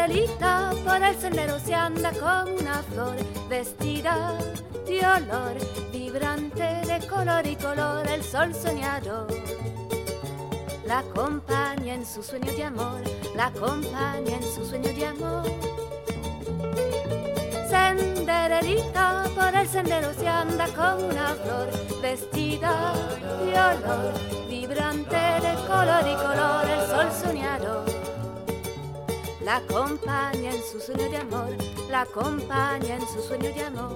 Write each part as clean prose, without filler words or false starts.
Senderelita por el sendero se anda como una flor, vestida de olor, vibrante de color y color, el sol soñador la acompaña en su sueño de amor, la acompaña en su sueño de amor. Senderelita por el sendero se anda como una flor, vestida de olor, vibrante de color y color, el sol soñador la acompaña en su sueño de amor, la acompaña en su sueño de amor.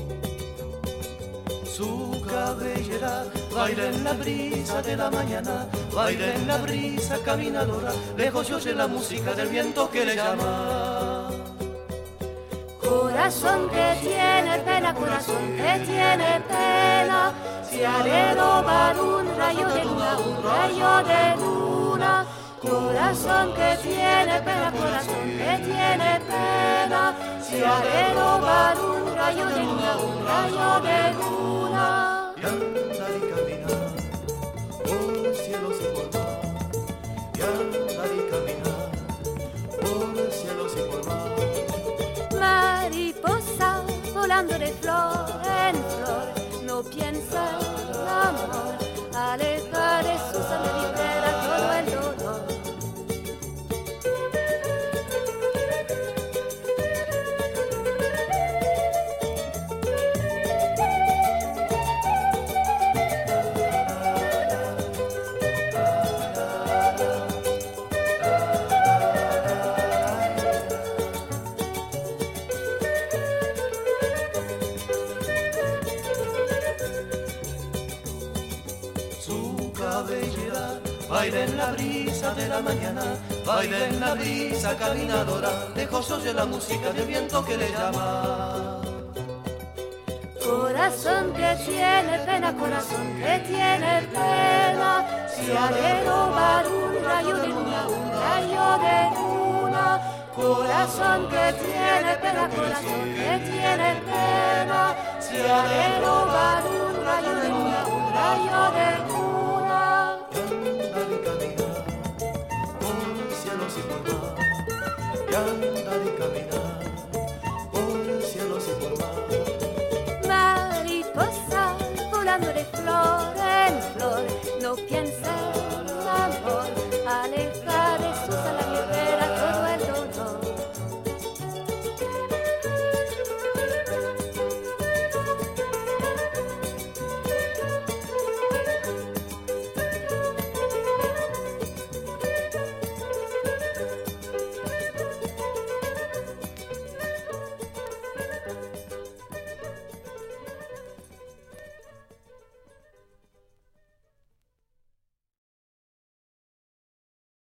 Su cabellera baila en la brisa de la mañana, baila en la brisa caminadora, lejos se oye la música del viento que le llama. Corazón que tiene pena, corazón que tiene pena, si ha de robar un rayo de luna, un rayo de luna. Corazón que tiene pena, corazón que tiene pena, si ha de robar un rayo de luna, un rayo de luna. Y andar y caminar por cielos y por mar, y andar y caminar por cielos y por mar. Mariposa volando de flor en flor, no piensa en amor, aleja de su sangre libera todo el dolor. Baila en la brisa de la mañana, baila en la brisa caminadora, lejos oye la música del viento que le llama. Corazón que tiene pena, corazón que tiene pena, si ha de robar un rayo de luna, un rayo de luna. Corazón que tiene pena, corazón que tiene pena, si ha de robar un rayo de luna, un rayo de luna. Y andar y caminar por cielos y por mar. Mariposa volando de flor en flor, no piensa